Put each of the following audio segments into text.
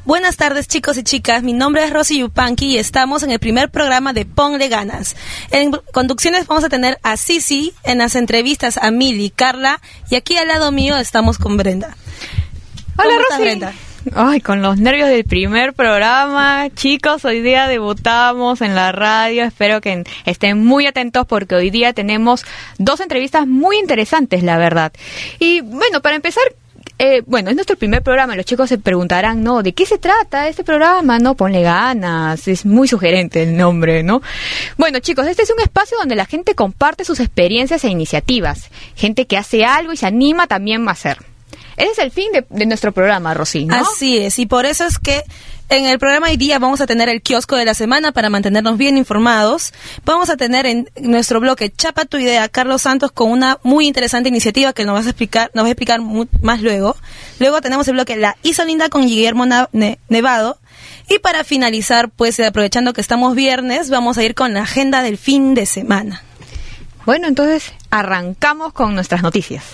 Buenas tardes, chicos y chicas, mi nombre es Rosy Yupanqui y estamos en el primer programa de Ponle Ganas. En conducciones vamos a tener a Sisi, en las entrevistas a Mili, Carla, y aquí al lado mío estamos con Brenda. Hola, ¿Cómo Rosy. estás, Brenda? Ay, con los nervios del primer programa. Chicos, hoy día debutamos en la radio. Espero que estén muy atentos porque hoy día tenemos 2 entrevistas muy interesantes, la verdad. Y bueno, para empezar, es nuestro primer programa. Los chicos se preguntarán, ¿no? ¿De qué se trata este programa? No, Ponle Ganas. Es muy sugerente el nombre, ¿no? Bueno, chicos, este es un espacio donde la gente comparte sus experiencias e iniciativas. Gente que hace algo y se anima también a hacer. Ese es el fin de nuestro programa, Rosy, ¿no? Así es, y por eso es que en el programa de hoy día vamos a tener el kiosco de la semana para mantenernos bien informados. Vamos a tener en nuestro bloque Chapa tu idea, Carlos Santos, con una muy interesante iniciativa que nos va a explicar más luego. Luego tenemos el bloque La Hizo Linda con Guillermo Nevado. Y para finalizar, pues aprovechando que estamos viernes, vamos a ir con la agenda del fin de semana. Bueno, entonces arrancamos con nuestras noticias.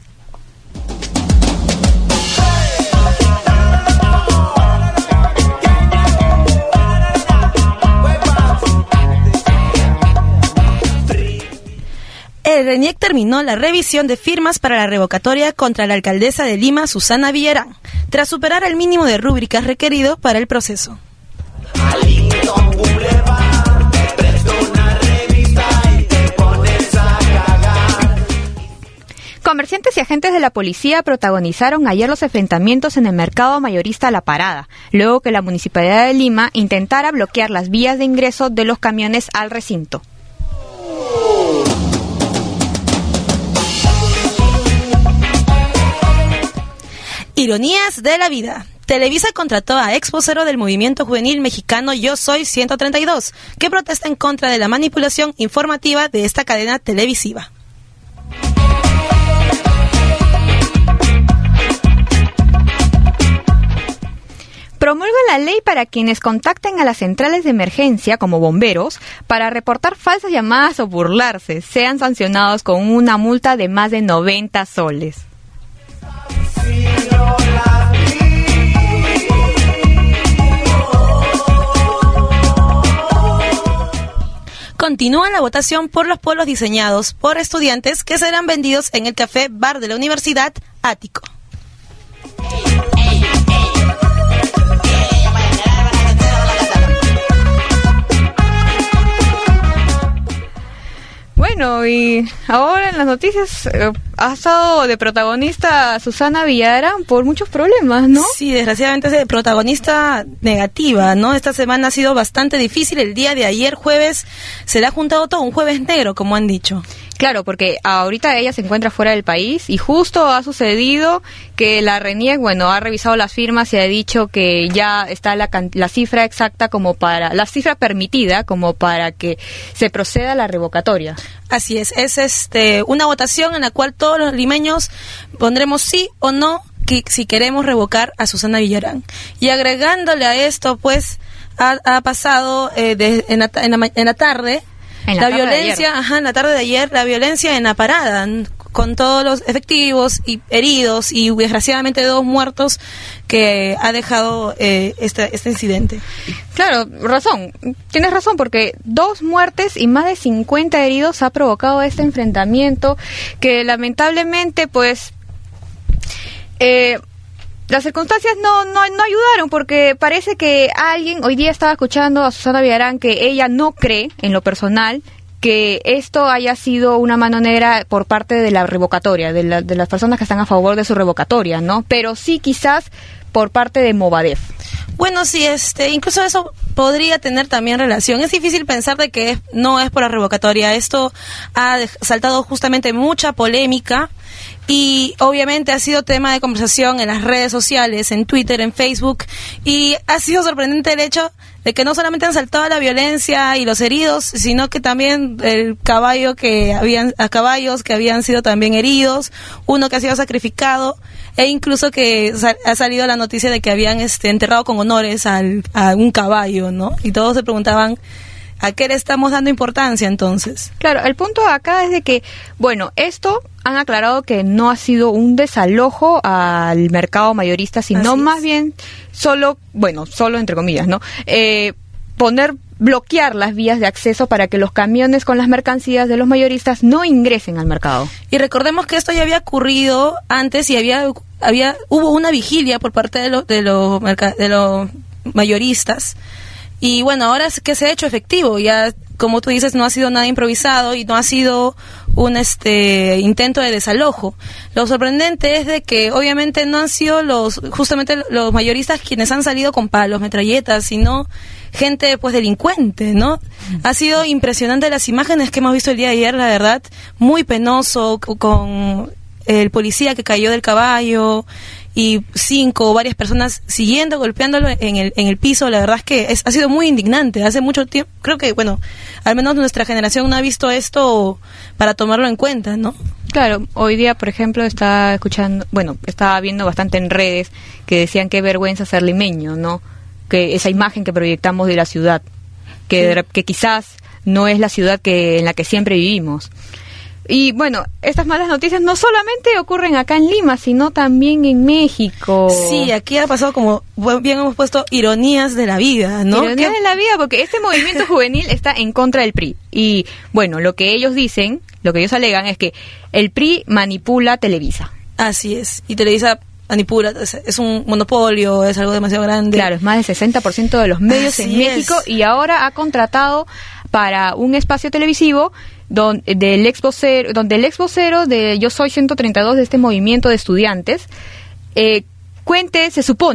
El RENIEC terminó la revisión de firmas para la revocatoria contra la alcaldesa de Lima, Susana Villarán, tras superar el mínimo de rúbricas requerido para el proceso. Comerciantes y agentes de la policía protagonizaron ayer los enfrentamientos en el mercado mayorista La Parada, luego que la Municipalidad de Lima intentara bloquear las vías de ingreso de los camiones al recinto. Ironías de la vida. Televisa contrató a ex vocero del movimiento juvenil mexicano Yo Soy 132, que protesta en contra de la manipulación informativa de esta cadena televisiva. Promulga la ley para quienes contacten a las centrales de emergencia, como bomberos, para reportar falsas llamadas o burlarse, sean sancionados con una multa de más de 90 soles. Continúa la votación por los polos diseñados por estudiantes que serán vendidos en el café bar de la Universidad Ático. Bueno, y ahora en las noticias ha estado de protagonista Susana Villarán por muchos problemas, ¿no? Sí, desgraciadamente es de protagonista negativa, ¿no? Esta semana ha sido bastante difícil. El día de ayer, jueves, se le ha juntado todo un jueves negro, como han dicho. Claro, porque ahorita ella se encuentra fuera del país y justo ha sucedido que la RENIEC, ha revisado las firmas y ha dicho que ya está la cifra exacta la cifra permitida como para que se proceda a la revocatoria. Así es una votación en la cual todos los limeños pondremos sí o no si queremos revocar a Susana Villarán. Y agregándole a esto, pues, ha pasado en la tarde. En la tarde de ayer, la violencia en la parada, con todos los efectivos y heridos y desgraciadamente 2 muertos que ha dejado este incidente. Claro, tienes razón, porque 2 muertes y más de 50 heridos ha provocado este enfrentamiento que lamentablemente, pues, las circunstancias no ayudaron, porque parece que alguien hoy día estaba escuchando a Susana Villarán que ella no cree, en lo personal, que esto haya sido una mano negra por parte de la revocatoria, de las personas que están a favor de su revocatoria, ¿no? Pero sí quizás por parte de Movadef. Bueno, sí, incluso eso podría tener también relación. Es difícil pensar de que no es por la revocatoria. Esto ha saltado justamente mucha polémica y obviamente ha sido tema de conversación en las redes sociales, en Twitter, en Facebook, y ha sido sorprendente el hecho de que no solamente han saltado la violencia y los heridos, sino que también caballos que habían sido también heridos, uno que ha sido sacrificado, e incluso que ha salido la noticia de que habían enterrado con honores a un caballo, ¿no? Y todos se preguntaban ¿A qué le estamos dando importancia entonces? Claro, el punto acá es de que, bueno, esto han aclarado que no ha sido un desalojo al mercado mayorista, sino más bien solo entre comillas, ¿no? Bloquear las vías de acceso para que los camiones con las mercancías de los mayoristas no ingresen al mercado. Y recordemos que esto ya había ocurrido antes y hubo una vigilia por parte de los mayoristas. Y bueno, ahora es que se ha hecho efectivo, ya como tú dices, no ha sido nada improvisado y no ha sido un intento de desalojo. Lo sorprendente es de que obviamente no han sido justamente los mayoristas quienes han salido con palos, metralletas, sino gente pues delincuente, ¿no? Ha sido impresionante las imágenes que hemos visto el día de ayer, la verdad, muy penoso, con el policía que cayó del caballo y 5 o varias personas siguiendo, golpeándolo en el piso. La verdad es que ha sido muy indignante. Hace mucho tiempo, creo que, bueno, al menos nuestra generación no ha visto esto para tomarlo en cuenta, ¿no? Claro, hoy día, por ejemplo, estaba viendo bastante en redes que decían qué vergüenza ser limeño, ¿no? Que esa imagen que proyectamos de la ciudad, que quizás no es la ciudad en la que siempre vivimos. Y bueno, estas malas noticias no solamente ocurren acá en Lima, sino también en México. Sí, aquí ha pasado, como bien hemos puesto, ironías de la vida, ¿no? Ironías de la vida, porque este movimiento juvenil está en contra del PRI. Y bueno, lo que ellos dicen, lo que ellos alegan es que el PRI manipula Televisa. Así es, y Televisa manipula, es un monopolio, es algo demasiado grande. Claro, es más del 60% de los medios en México, y ahora ha contratado para un espacio televisivo donde el ex vocero de Yo Soy 132 de este movimiento de estudiantes cuente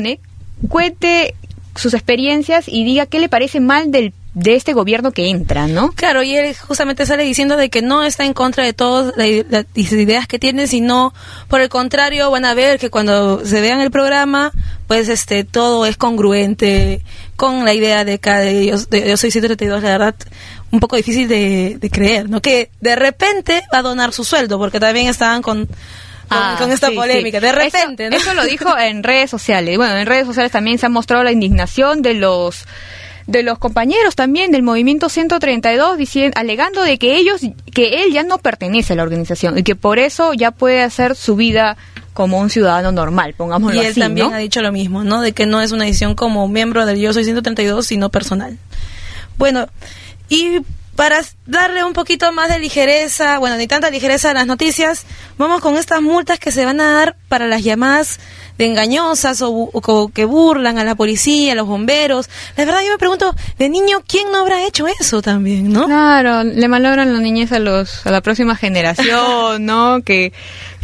sus experiencias y diga qué le parece mal de este gobierno que entra, ¿no? Claro, y él justamente sale diciendo de que no está en contra de todas las ideas que tiene, sino por el contrario van a ver que cuando se vean el programa, pues todo es congruente con la idea de Yo Soy 132, la verdad, un poco difícil de creer, ¿no? Que de repente va a donar su sueldo, porque también estaban con esta polémica, sí. De repente, ¿no? Eso lo dijo en redes sociales. Bueno, en redes sociales también se ha mostrado la indignación de los compañeros también del movimiento 132, alegando de que él ya no pertenece a la organización y que por eso ya puede hacer su vida como un ciudadano normal, pongámoslo así, ¿no? Y él también ha dicho lo mismo, ¿no? De que no es una decisión como miembro del Yo Soy 132, sino personal. Bueno, y para darle un poquito más de ligereza, bueno, ni tanta ligereza a las noticias, vamos con estas multas que se van a dar para las llamadas de engañosas o que burlan a la policía, a los bomberos. La verdad yo me pregunto, de niño, ¿quién no habrá hecho eso también, no? Claro, le malogran la niñez a la próxima generación, ¿no? Que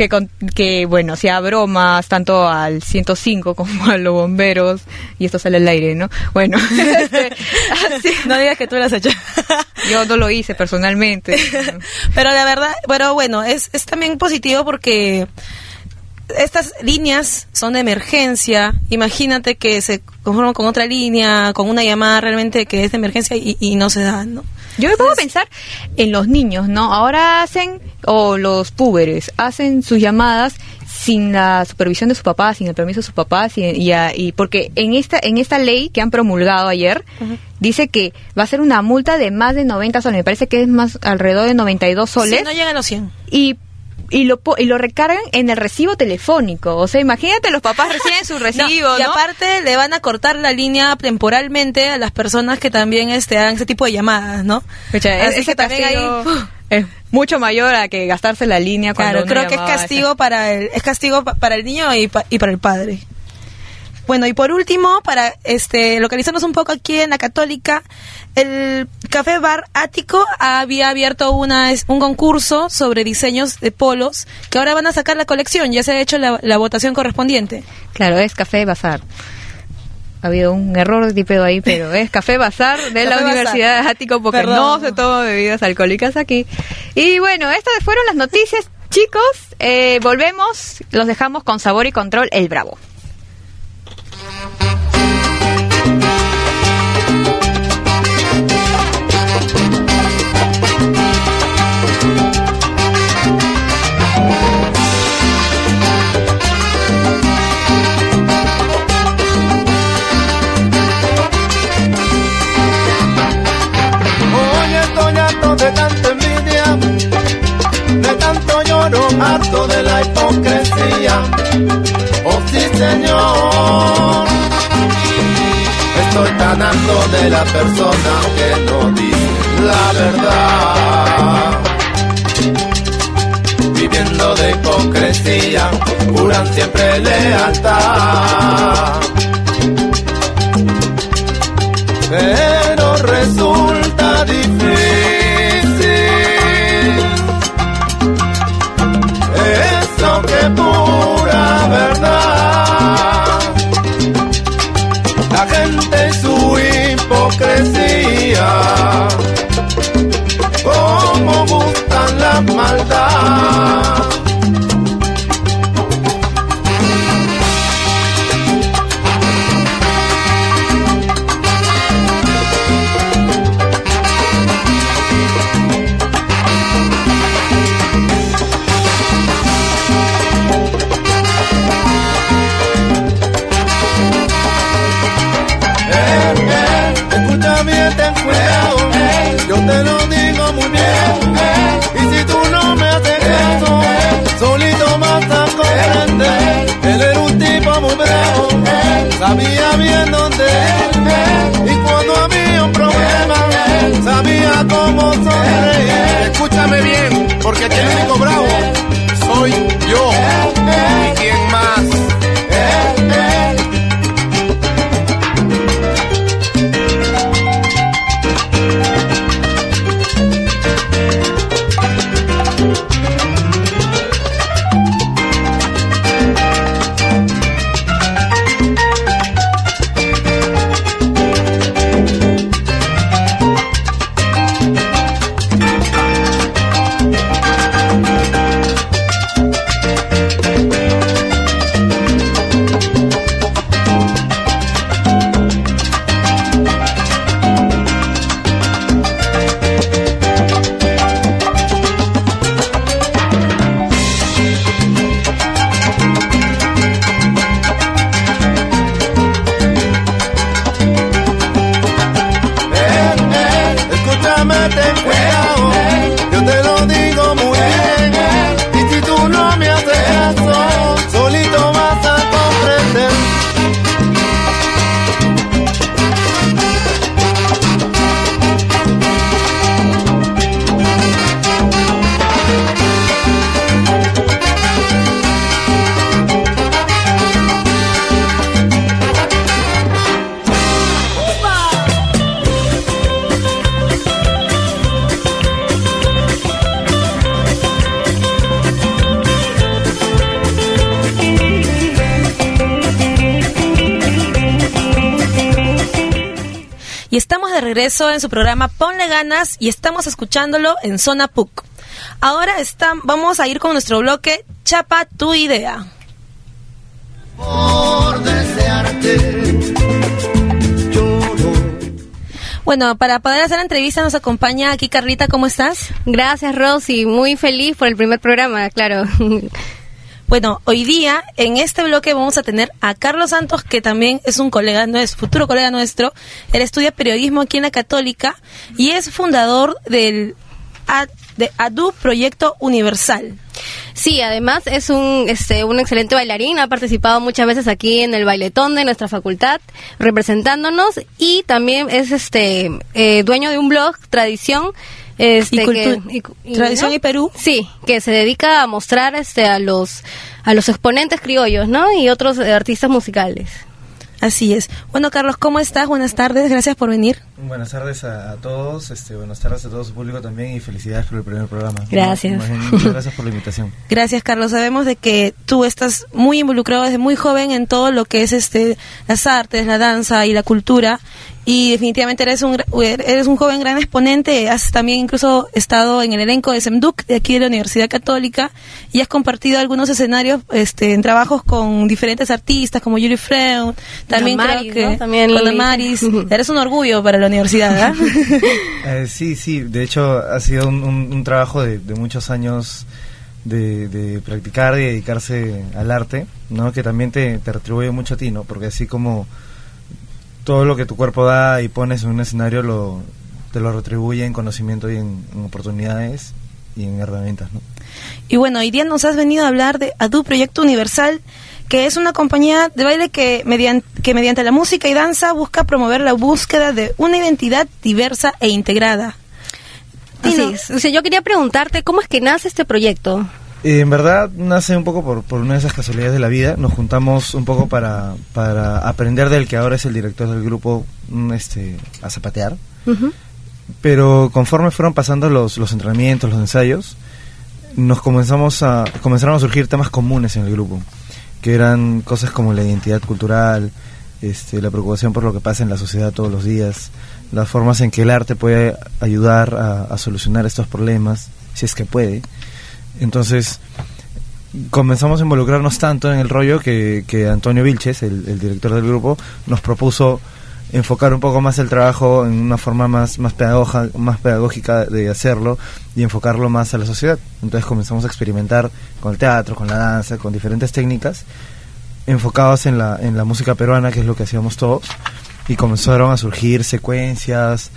bueno, hacía bromas tanto al 105 como a los bomberos, y esto sale al aire, ¿no? Bueno, así. No digas que tú lo has hecho. Yo no lo hice personalmente. Pero la verdad, pero bueno, es también positivo porque estas líneas son de emergencia. Imagínate que se conforman con otra línea, con una llamada realmente que es de emergencia y no se da, ¿no? Yo me pongo a pensar en los niños, ¿no? Ahora los púberes, hacen sus llamadas sin la supervisión de su papá, sin el permiso de sus papás, y porque en esta ley que han promulgado ayer, dice que va a ser una multa de más de 90 soles, me parece que es más alrededor de 92 soles. Sí, no llegan a los 100. Y lo recargan en el recibo telefónico. O sea, imagínate, los papás reciben su recibo, ¿no? Y aparte le van a cortar la línea temporalmente a las personas que también hagan ese tipo de llamadas, ¿no? Así que también es mucho mayor a que gastarse la línea cuando creo que es castigo para el niño y para el padre. Bueno, y por último, para localizarnos un poco aquí en la Católica, el Café Bar Ático había abierto un concurso sobre diseños de polos que ahora van a sacar la colección. Ya se ha hecho la votación correspondiente. Claro, es Café Bazar. Ha habido un error de tipeo ahí, pero es Café Bazar de la Universidad de Ático, porque no se toman bebidas alcohólicas aquí. Y bueno, estas fueron las noticias, chicos. Volvemos, los dejamos con Sabor y Control, El Bravo. amor. Estoy tan harto de la persona que no dice la verdad. Viviendo de hipocresía, juran siempre lealtad. Pero resulta difícil eso que pura verdad. La gente y su hipocresía, como buscan la maldad. Ten cuidado, yo te lo digo muy bien. Y si tú no me haces caso, solito vas a comprender. Él era un tipo muy bravo, sabía bien dónde ir. Y cuando había un problema, sabía cómo sonreír. Escúchame bien, porque aquí el único bravo soy yo. ¿Y quién más? Regreso en su programa Ponle Ganas y estamos escuchándolo en Zona PUC. Ahora vamos a ir con nuestro bloque Chapa tu idea. Por desearte, lloro. Bueno, para poder hacer la entrevista nos acompaña aquí Carlita, ¿cómo estás? Gracias, Rosy, muy feliz por el primer programa, claro. Bueno, hoy día en este bloque vamos a tener a Carlos Santos, que también es un colega nuestro, futuro colega nuestro. Él estudia periodismo aquí en la Católica y es fundador de ADU Proyecto Universal. Sí, además es un excelente bailarín, ha participado muchas veces aquí en el bailetón de nuestra facultad, representándonos, y también es dueño de un blog, Tradición, Tradición ¿no? y Perú. Sí, que se dedica a mostrar a los exponentes criollos, ¿no? Y otros artistas musicales. Así es. Bueno, Carlos, ¿cómo estás? Buenas tardes, gracias por venir. Buenas tardes a todos, buenas tardes a todo su público también, y felicidades por el primer programa. Gracias. Muchas gracias por la invitación. Gracias, Carlos. Sabemos de que tú estás muy involucrado desde muy joven en todo lo que es las artes, la danza y la cultura, y definitivamente eres un joven gran exponente. Has también incluso estado en el elenco de SEMDUC de aquí de la Universidad Católica y has compartido algunos escenarios en trabajos con diferentes artistas como Yuri Freund, también Damaris, creo que ¿no? También con Damaris. Eres un orgullo para la universidad, ¿eh? Sí, de hecho ha sido un trabajo de muchos años de practicar y dedicarse al arte, ¿no? Que también te retribuye mucho a ti, ¿no? Porque así como todo lo que tu cuerpo da y pones en un escenario te lo retribuye en conocimiento y en oportunidades y en herramientas, ¿no? Y bueno, hoy día nos has venido a hablar de ADU Proyecto Universal, que es una compañía de baile que mediante la música y danza busca promover la búsqueda de una identidad diversa e integrada. Así es. O sea, yo quería preguntarte, ¿cómo es que nace este proyecto? En verdad nace un poco por una de esas casualidades de la vida. Nos juntamos un poco para aprender del que ahora es el director del grupo, a zapatear. Ujú. Pero conforme fueron pasando los entrenamientos, los ensayos, comenzaron a surgir temas comunes en el grupo, que eran cosas como la identidad cultural, la preocupación por lo que pasa en la sociedad todos los días, las formas en que el arte puede ayudar a solucionar estos problemas, si es que puede. Entonces comenzamos a involucrarnos tanto en el rollo que Antonio Vilches, el director del grupo, nos propuso enfocar un poco más el trabajo en una forma más pedagógica de hacerlo y enfocarlo más a la sociedad. Entonces comenzamos a experimentar con el teatro, con la danza, con diferentes técnicas enfocadas en la música peruana, que es lo que hacíamos todos, y comenzaron a surgir secuencias,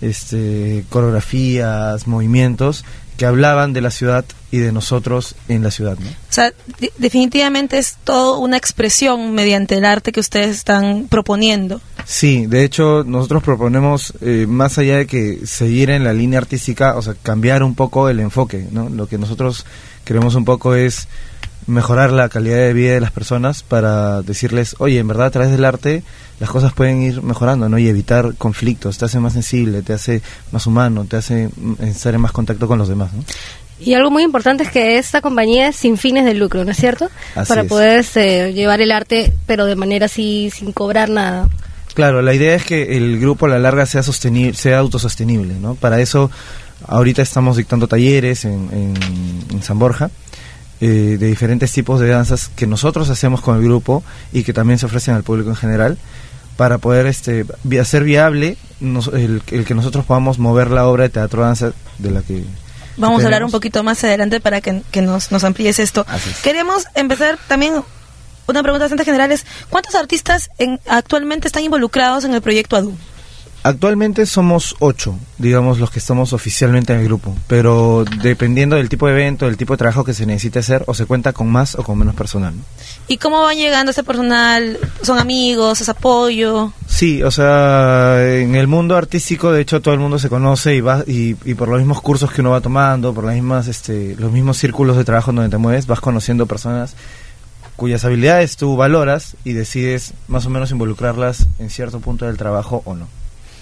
coreografías, movimientos que hablaban de la ciudad y de nosotros en la ciudad, ¿no? O sea, definitivamente es todo una expresión mediante el arte que ustedes están proponiendo. Sí, de hecho nosotros proponemos, más allá de que seguir en la línea artística, o sea, cambiar un poco el enfoque, ¿no? Lo que nosotros queremos un poco es mejorar la calidad de vida de las personas para decirles, oye, en verdad a través del arte las cosas pueden ir mejorando, ¿no? Y evitar conflictos, te hace más sensible, te hace más humano, te hace estar en más contacto con los demás, ¿no? Y algo muy importante es que esta compañía es sin fines de lucro, ¿no es cierto? Así Para es. poder llevar el arte, pero de manera así, sin cobrar nada. Claro, la idea es que el grupo a la larga sea autosostenible, ¿no? Para eso ahorita estamos dictando talleres en San Borja, de diferentes tipos de danzas que nosotros hacemos con el grupo y que también se ofrecen al público en general, para poder hacer viable el que nosotros podamos mover la obra de teatro-danza de la que Vamos a hablar un tenemos. poquito más adelante para que nos amplíes esto. Así es. Queremos empezar también, una pregunta bastante general es, ¿cuántos artistas actualmente están involucrados en el proyecto ADU? Actualmente somos 8, digamos, los que estamos oficialmente en el grupo, pero dependiendo del tipo de evento, del tipo de trabajo que se necesite hacer, o se cuenta con más o con menos personal, ¿no? ¿Y cómo van llegando ese personal? ¿Son amigos? ¿Es apoyo? Sí, o sea, en el mundo artístico, de hecho, todo el mundo se conoce y por los mismos cursos que uno va tomando, por las mismas, los mismos círculos de trabajo en donde te mueves, vas conociendo personas cuyas habilidades tú valoras y decides más o menos involucrarlas en cierto punto del trabajo o no.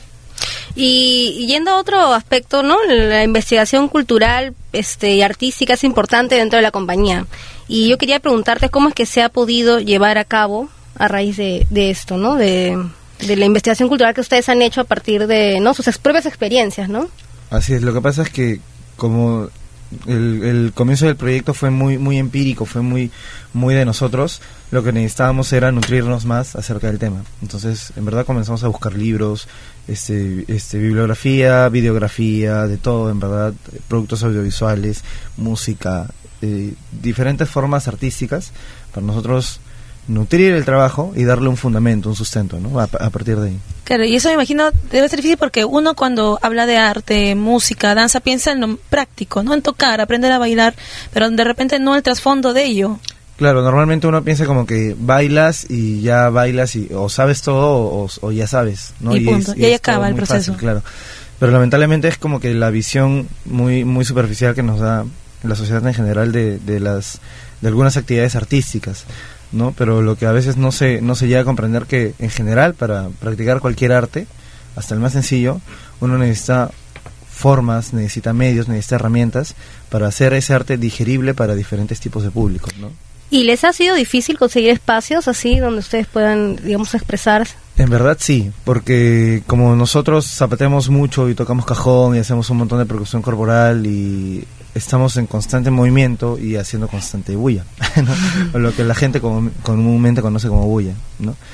Y yendo a otro aspecto, ¿no? La investigación cultural y artística es importante dentro de la compañía. Y yo quería preguntarte cómo es que se ha podido llevar a cabo a raíz de esto, ¿no? De la investigación cultural que ustedes han hecho a partir de, ¿no?, sus propias experiencias, ¿no? Así es, lo que pasa es que como el comienzo del proyecto fue muy empírico, fue muy de nosotros, lo que necesitábamos era nutrirnos más acerca del tema. Entonces, en verdad comenzamos a buscar libros, bibliografía, videografía, de todo, en verdad, productos audiovisuales, música, diferentes formas artísticas para nosotros nutrir el trabajo y darle un fundamento, un sustento, ¿no? A partir de ahí. Claro, y eso me imagino debe ser difícil porque uno cuando habla de arte, música, danza, piensa en lo práctico, ¿no? En tocar, aprender a bailar, pero de repente no el trasfondo de ello. Claro, normalmente uno piensa como que bailas y ya bailas y o sabes todo o ya sabes, ¿no? Y punto, y ahí es todo acaba el muy proceso. fácil, claro. Pero lamentablemente es como que la visión muy superficial que nos da la sociedad en general de algunas actividades artísticas, ¿no? Pero lo que a veces no se llega a comprender, que en general para practicar cualquier arte, hasta el más sencillo, uno necesita formas, necesita medios, necesita herramientas para hacer ese arte digerible para diferentes tipos de públicos, ¿no? ¿Y les ha sido difícil conseguir espacios así donde ustedes puedan, digamos, expresarse? En verdad sí, porque como nosotros zapateamos mucho y tocamos cajón y hacemos un montón de percusión corporal y estamos en constante movimiento y haciendo constante bulla, ¿no? O lo que la gente comúnmente conoce como bulla, ¿no?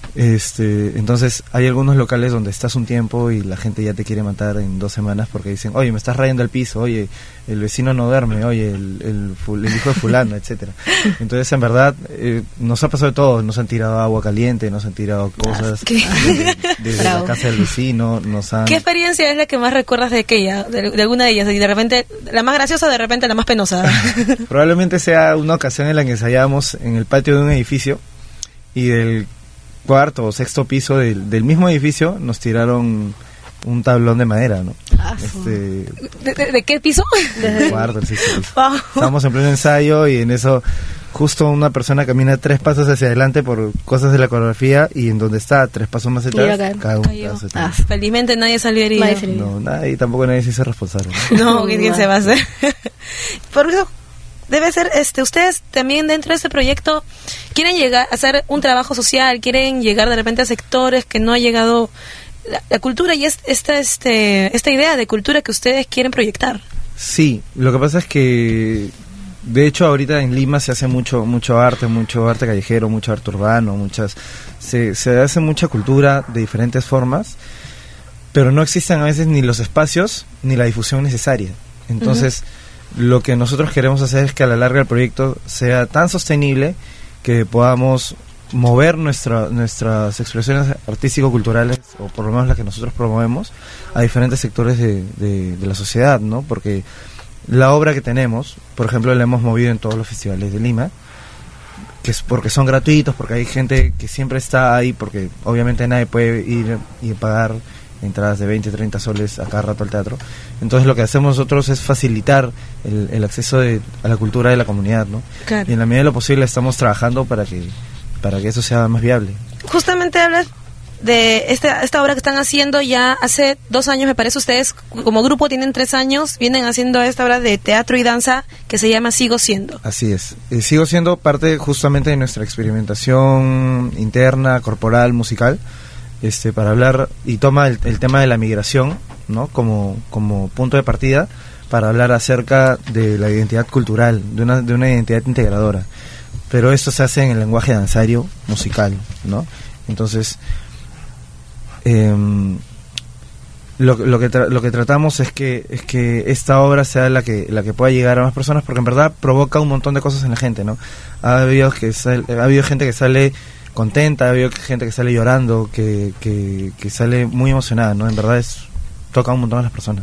Entonces hay algunos locales donde estás un tiempo y la gente ya te quiere matar en 2 semanas porque dicen, oye, me estás rayando el piso, oye, el vecino no duerme, oye, el hijo de fulano, etcétera. Entonces, en verdad, nos ha pasado de todo, nos han tirado agua caliente, nos han tirado cosas desde la casa del vecino, nos han... ¿Qué experiencia es la que más recuerdas de aquella, de alguna de ellas? Y de repente, la más graciosa, de repente la más penosa. Probablemente sea una ocasión en la que ensayábamos en el patio de un edificio y del 4º o 6º piso del mismo edificio nos tiraron un tablón de madera, ¿no? ¿De qué piso? El 4º, el 6º piso. Estábamos en pleno ensayo y en eso justo una persona camina 3 pasos hacia adelante por cosas de la coreografía y en donde está 3 pasos más atrás cae un pedazo de tabla. Felizmente nadie salió herido. No, tampoco nadie se hizo responsable. No, ¿quién se va a hacer? Por eso debe ser, ustedes también dentro de este proyecto quieren llegar a hacer un trabajo social, quieren llegar de repente a sectores que no ha llegado la cultura y esta idea de cultura que ustedes quieren proyectar. Sí, lo que pasa es que de hecho ahorita en Lima se hace mucho arte callejero, mucho arte urbano, se hace mucha cultura de diferentes formas, pero no existen a veces ni los espacios ni la difusión necesaria. Entonces, lo que nosotros queremos hacer es que a la larga el proyecto sea tan sostenible que podamos mover nuestras expresiones artístico-culturales, o por lo menos las que nosotros promovemos, a diferentes sectores de la sociedad, ¿no? Porque la obra que tenemos, por ejemplo, la hemos movido en todos los festivales de Lima, que es porque son gratuitos, porque hay gente que siempre está ahí, porque obviamente nadie puede ir y pagar entradas de 20, 30 soles a cada rato al teatro. Entonces lo que hacemos nosotros es facilitar el acceso a la cultura de la comunidad, ¿no? Claro. Y en la medida de lo posible estamos trabajando para que eso sea más viable. Justamente hablas de esta obra que están haciendo ya hace 2 años, me parece. Ustedes como grupo tienen 3 años, vienen haciendo esta obra de teatro y danza que se llama Sigo Siendo. Así es, Sigo Siendo parte justamente de nuestra experimentación interna, corporal, musical, para hablar, y toma el tema de la migración, ¿no? como punto de partida para hablar acerca de la identidad cultural, de una identidad integradora. Pero esto se hace en el lenguaje danzario musical, ¿no? Entonces, lo que tratamos es que esta obra sea la que pueda llegar a más personas, porque en verdad provoca un montón de cosas en la gente, ¿no? Ha habido gente que sale contenta, ha habido gente que sale llorando, que sale muy emocionada, ¿no? En verdad toca un montón a las personas.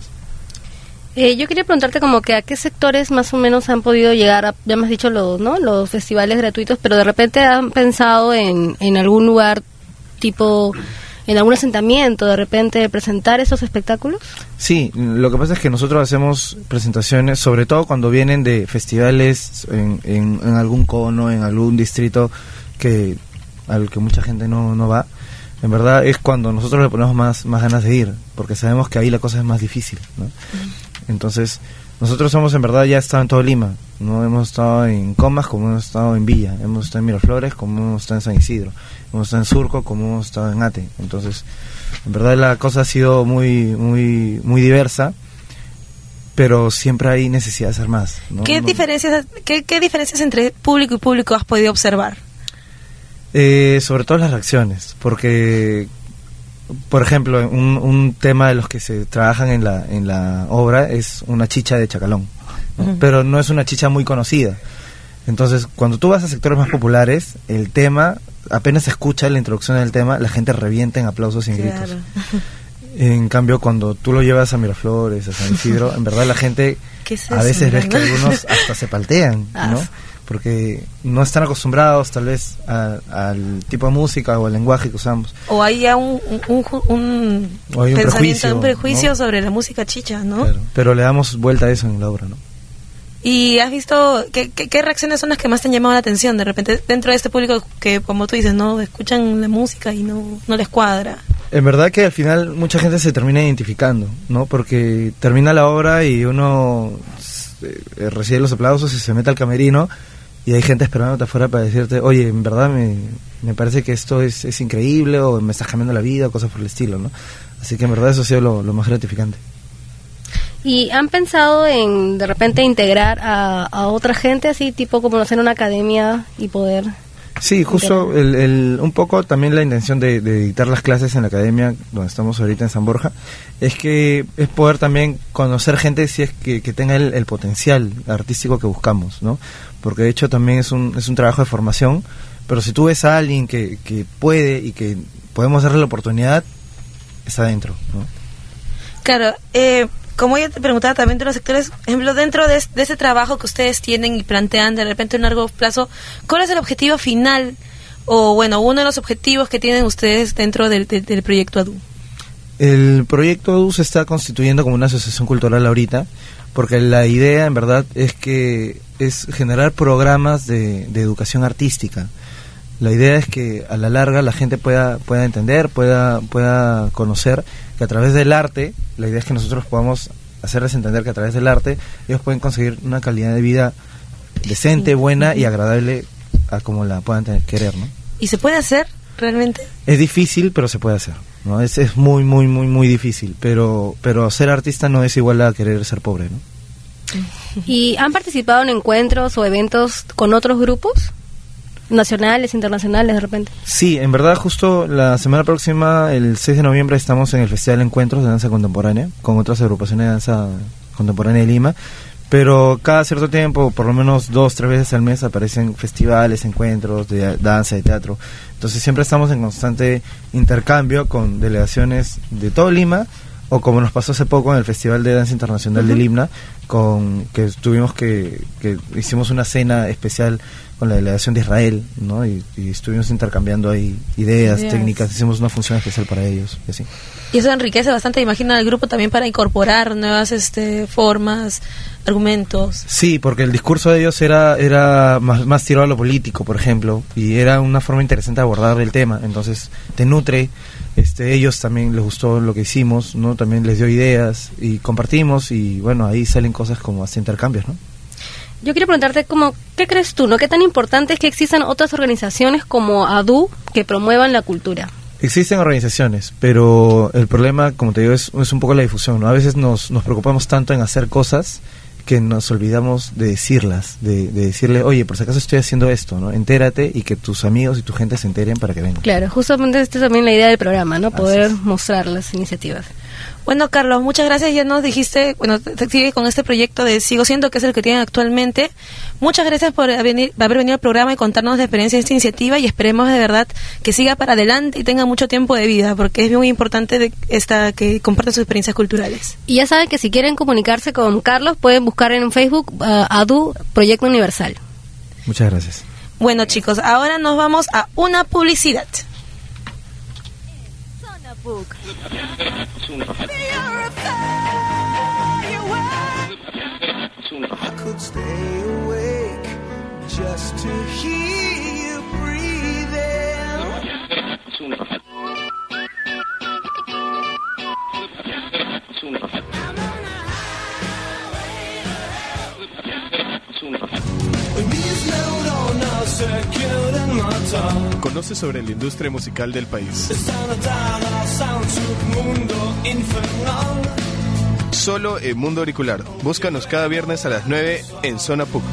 Yo quería preguntarte como que a qué sectores más o menos han podido llegar, ya me has dicho los festivales gratuitos, pero de repente han pensado en algún lugar tipo, en algún asentamiento, de repente presentar esos espectáculos. Sí, lo que pasa es que nosotros hacemos presentaciones, sobre todo cuando vienen de festivales en algún cono, en algún distrito al que mucha gente no va. En verdad es cuando nosotros le ponemos más ganas de ir, porque sabemos que ahí la cosa es más difícil, ¿no? Entonces, nosotros en verdad ya estado en todo Lima, no hemos estado en Comas como hemos estado en Villa, hemos estado en Miraflores como hemos estado en San Isidro, hemos estado en Surco como hemos estado en Ate. Entonces, en verdad la cosa ha sido muy diversa, pero siempre hay necesidad de hacer más, ¿no? ¿Qué diferencias entre público y público has podido observar? Sobre todo las reacciones, porque, por ejemplo, un tema de los que se trabajan en la obra es una chicha de Chacalón, ¿no? Pero no es una chicha muy conocida. Entonces, cuando tú vas a sectores más populares, el tema, apenas se escucha la introducción del tema, la gente revienta en aplausos y en gritos. En cambio, cuando tú lo llevas a Miraflores, a San Isidro, en verdad la gente, a veces ves que algunos hasta se paltean, ¿no? Porque no están acostumbrados tal vez al tipo de música o al lenguaje que usamos. O hay ya un prejuicio, ¿no? Sobre la música chicha, ¿no? Claro. Pero le damos vuelta a eso en la obra, ¿no? ¿Y has visto qué reacciones son las que más te han llamado la atención de repente dentro de este público que, como tú dices, no escuchan la música y no les cuadra? En verdad que al final mucha gente se termina identificando, ¿no? Porque termina la obra y uno recibe los aplausos y se mete al camerino y hay gente esperándote afuera para decirte, oye, en verdad me parece que esto es increíble, o me estás cambiando la vida, o cosas por el estilo, ¿no? Así que en verdad eso ha sido lo más gratificante. ¿Y han pensado en de repente integrar a otra gente así, tipo como hacer una academia y poder...? Sí, justo un poco también la intención de dictar las clases en la academia donde estamos ahorita en San Borja es que es poder también conocer gente si es que tenga el potencial artístico que buscamos, ¿no? Porque de hecho también es un trabajo de formación, pero si tú ves a alguien que puede y que podemos darle la oportunidad, está dentro, ¿no? Claro, como yo te preguntaba también de los sectores, por ejemplo, dentro de ese trabajo que ustedes tienen y plantean de repente a un largo plazo, ¿cuál es el objetivo final o, bueno, uno de los objetivos que tienen ustedes dentro del proyecto ADU? El proyecto ADU se está constituyendo como una asociación cultural ahorita, porque la idea en verdad es generar programas de educación artística. La idea es que a la larga la gente pueda entender, pueda conocer que a través del arte, la idea es que nosotros podamos hacerles entender que a través del arte ellos pueden conseguir una calidad de vida decente, buena y agradable a como la puedan querer, ¿no? ¿Y se puede hacer realmente? Es difícil, pero se puede hacer, ¿no? Es muy, muy, muy, muy difícil, pero ser artista no es igual a querer ser pobre, ¿no? ¿Y han participado en encuentros o eventos con otros grupos? Nacionales, internacionales, de repente. Sí, en verdad justo la semana próxima, el 6 de noviembre, estamos en el Festival Encuentros de Danza Contemporánea, con otras agrupaciones de danza contemporánea de Lima, pero cada cierto tiempo, por lo menos 2-3 veces al mes, aparecen festivales, encuentros de danza, de teatro. Entonces siempre estamos en constante intercambio con delegaciones de todo Lima, o como nos pasó hace poco en el Festival de Danza Internacional del Limna, que hicimos una cena especial con la delegación de Israel, ¿no? Y estuvimos intercambiando ahí ideas, técnicas, hicimos una función especial para ellos, y así. Y eso enriquece bastante, imagino, al grupo también para incorporar nuevas formas, argumentos. Sí, porque el discurso de ellos era más tirado a lo político, por ejemplo, y era una forma interesante de abordar el tema, entonces te nutre. Ellos también les gustó lo que hicimos, ¿no? También les dio ideas y compartimos, y bueno, ahí salen cosas como hasta intercambios, ¿no? Yo quiero preguntarte ¿qué crees tú, no? ¿Qué tan importante es que existan otras organizaciones como ADU que promuevan la cultura? Existen organizaciones, pero el problema, como te digo, es un poco la difusión, ¿no? A veces nos preocupamos tanto en hacer cosas que nos olvidamos de decirlas, de decirle, oye, por si acaso estoy haciendo esto, ¿no? Entérate, y que tus amigos y tu gente se enteren para que vengan. Claro, justamente esta es también la idea del programa, ¿no? Poder mostrar las iniciativas. Bueno, Carlos, muchas gracias. Ya nos dijiste, bueno, te sigues con este proyecto de Sigo Siendo, que es el que tienen actualmente. Muchas gracias por haber venido al programa y contarnos la experiencia de esta iniciativa, y esperemos de verdad que siga para adelante y tenga mucho tiempo de vida, porque es muy importante que compartan sus experiencias culturales. Y ya saben que si quieren comunicarse con Carlos, pueden buscar en Facebook ADU Proyecto Universal. Muchas gracias. Bueno, chicos, ahora nos vamos a una publicidad. I could stay awake just to hear you breathing. Conoce sobre la industria musical del país. Solo en Mundo Auricular. Búscanos cada viernes a las 9 en Zona PUC.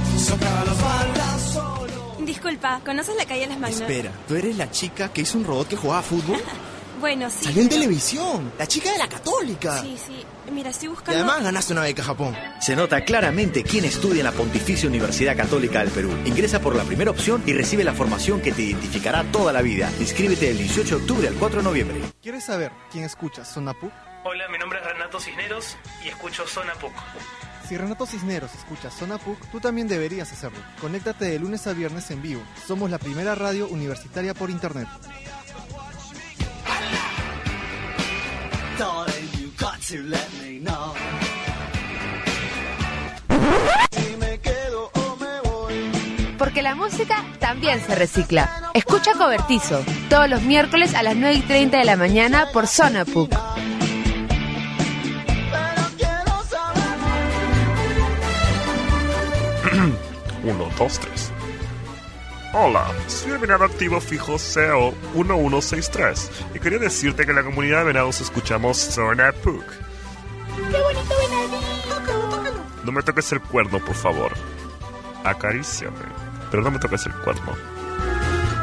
Disculpa, ¿conoces la calle Las Magnolias? Espera, ¿tú eres la chica que hizo un robot que jugaba fútbol? Bueno, sí. Salió en televisión, la chica de la Católica. Sí. Mira, estoy Y buscando... además ganaste una beca a Japón. Se nota claramente quién estudia en la Pontificia Universidad Católica del Perú. Ingresa por la primera opción y recibe la formación que te identificará toda la vida. Inscríbete del 18 de octubre al 4 de noviembre. ¿Quieres saber quién escucha Zona PUC? Hola, mi nombre es Renato Cisneros y escucho Zona PUC. Si Renato Cisneros escucha Zona PUC, tú también deberías hacerlo. Conéctate de lunes a viernes en vivo. Somos la primera radio universitaria por internet. Porque la música también se recicla. Escucha Cobertizo, todos los miércoles a las 9:30 de la mañana por Zona PUC. 1, 2, 3. Hola, soy el venado activo fijo CEO 1163 y quería decirte que en la comunidad de venados escuchamos Zona PUC. ¡Qué bonito venadito! No me toques el cuerno, por favor. Acaríciame, pero no me toques el cuerno.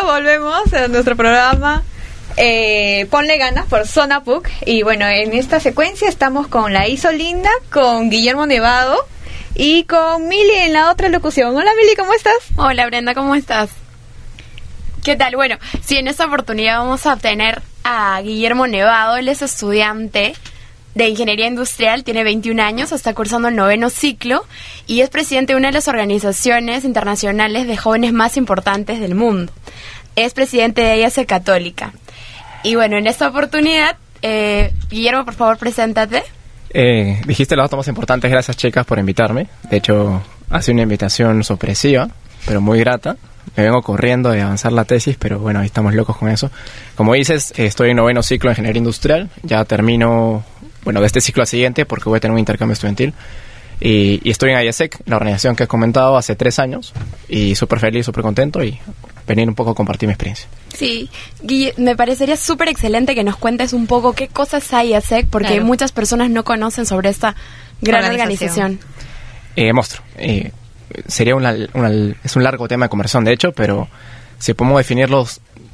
ratito volvemos a nuestro programa Ponle Ganas por Zona PUC. Y bueno, en esta secuencia estamos con la Isolinda, con Guillermo Nevado y con Mili en la otra locución. Hola Mili, ¿cómo estás? Hola Brenda, ¿cómo estás? ¿Qué tal? Bueno, sí, en esta oportunidad vamos a obtener a Guillermo Nevado. Él es estudiante de Ingeniería Industrial, tiene 21 años, está cursando el 9º ciclo y es presidente de una de las organizaciones internacionales de jóvenes más importantes del mundo. Es presidente de IASEC Católica. Y bueno, en esta oportunidad, Guillermo, por favor, preséntate. Dijiste los datos más importantes, gracias chicas por invitarme. De hecho, hace una invitación sorpresiva, pero muy grata. Me vengo corriendo de avanzar la tesis, pero bueno, ahí estamos locos con eso. Como dices, estoy en 9º ciclo de Ingeniería Industrial. Ya termino, de este ciclo al siguiente, porque voy a tener un intercambio estudiantil. Y estoy en IASEC, la organización que he comentado, hace 3 años. Y súper feliz, súper contento y venir un poco a compartir mi experiencia. Sí, Guille, me parecería súper excelente que nos cuentes un poco qué cosas es IASEC, porque muchas personas no conocen sobre esta gran organización. Monstruo. Sería es un largo tema de conversación, de hecho, pero si podemos definirlo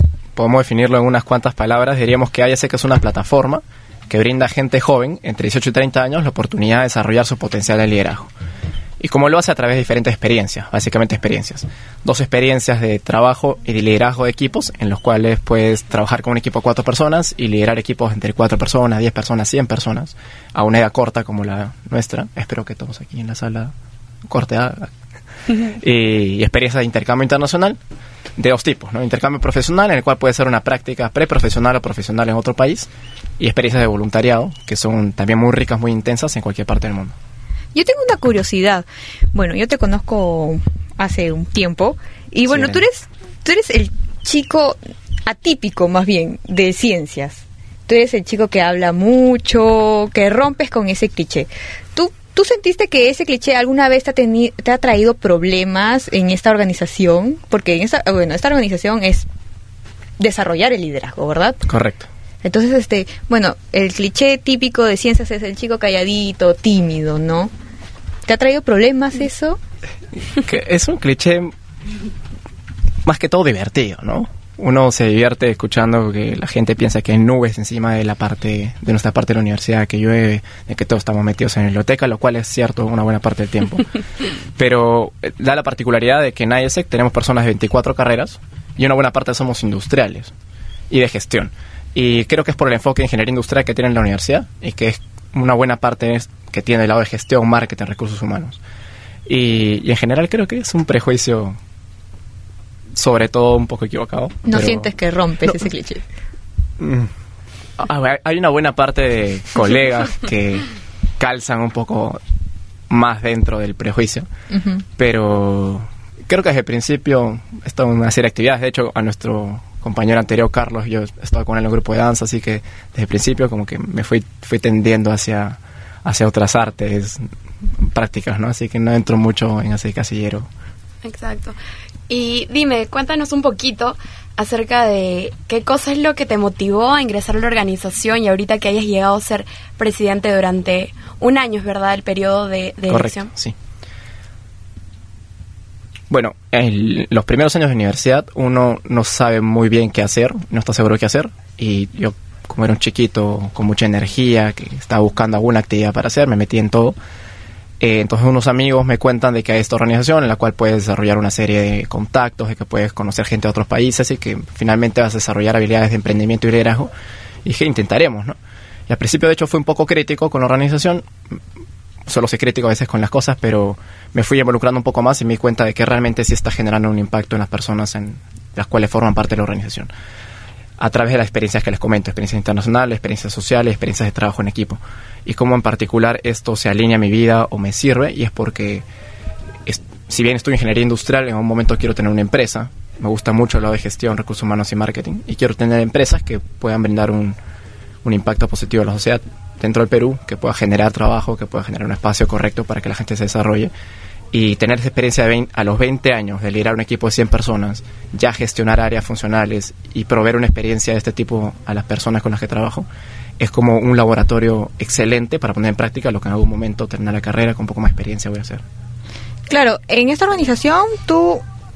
en unas cuantas palabras, diríamos que IASEC es una plataforma que brinda a gente joven, entre 18 y 30 años, la oportunidad de desarrollar su potencial de liderazgo. Y como lo hace a través de diferentes experiencias, básicamente experiencias. 2 experiencias de trabajo y de liderazgo de equipos, en los cuales puedes trabajar con un equipo de 4 personas y liderar equipos entre 4 personas, 10 personas, 100 personas, a una edad corta como la nuestra. Espero que todos aquí en la sala corte edad. Y experiencias de intercambio internacional de 2 tipos, ¿no? Intercambio profesional, en el cual puede ser una práctica preprofesional o profesional en otro país, y experiencias de voluntariado, que son también muy ricas, muy intensas en cualquier parte del mundo. Yo tengo una curiosidad. Bueno, yo te conozco hace un tiempo y bueno, tú eres el chico atípico más bien de ciencias. Tú eres el chico que habla mucho, que rompes con ese cliché. ¿Tú sentiste que ese cliché alguna vez te ha traído problemas en esta organización? Porque esta organización es desarrollar el liderazgo, ¿verdad? Correcto. Entonces, el cliché típico de ciencias es el chico calladito, tímido, ¿no? ¿Te ha traído problemas eso? Que es un cliché más que todo divertido, ¿no? Uno se divierte escuchando que la gente piensa que hay nubes encima de nuestra parte de la universidad, que llueve, de que todos estamos metidos en la biblioteca, lo cual es cierto una buena parte del tiempo. Pero da la particularidad de que en IASEC tenemos personas de 24 carreras y una buena parte somos industriales y de gestión. Y creo que es por el enfoque de ingeniería industrial que tiene en la universidad y que es una buena parte que tiene el lado de gestión, marketing, recursos humanos. Y en general creo que es un prejuicio sobre todo un poco equivocado. ¿No sientes que rompes ese cliché? Hay una buena parte de colegas que calzan un poco más dentro del prejuicio, pero creo que desde el principio he estado en una serie de actividades. De hecho, a nuestro compañero anterior, Carlos, yo estaba con él en un grupo de danza, así que desde el principio como que me fui tendiendo hacia otras artes prácticas, ¿no? Así que no entro mucho en ese casillero. Exacto. Y dime, cuéntanos un poquito acerca de qué cosa es lo que te motivó a ingresar a la organización y ahorita que hayas llegado a ser presidente durante un año, ¿es verdad? El periodo de elección. Sí. Bueno, los primeros años de universidad uno no sabe muy bien qué hacer, no está seguro de qué hacer, y yo, como era un chiquito con mucha energía, que estaba buscando alguna actividad para hacer, me metí en todo. Entonces unos amigos me cuentan de que hay esta organización en la cual puedes desarrollar una serie de contactos, de que puedes conocer gente de otros países y que finalmente vas a desarrollar habilidades de emprendimiento y liderazgo. Y dije, intentaremos, ¿no? Y al principio, de hecho, fui un poco crítico con la organización. Solo soy crítico a veces con las cosas, pero me fui involucrando un poco más y me di cuenta de que realmente sí está generando un impacto en las personas en las cuales forman parte de la organización. A través de las experiencias que les comento, experiencias internacionales, experiencias sociales, experiencias de trabajo en equipo. Y cómo en particular esto se alinea a mi vida o me sirve, y es porque, si bien estoy en ingeniería industrial, en un momento quiero tener una empresa. Me gusta mucho el lado de gestión, recursos humanos y marketing, y quiero tener empresas que puedan brindar un impacto positivo a la sociedad dentro del Perú, que pueda generar trabajo, que pueda generar un espacio correcto para que la gente se desarrolle. Y tener esa experiencia a los 20 años de liderar un equipo de 100 personas, ya gestionar áreas funcionales y proveer una experiencia de este tipo a las personas con las que trabajo, es como un laboratorio excelente para poner en práctica lo que en algún momento, terminar la carrera con un poco más experiencia, voy a hacer. Claro, en esta organización tú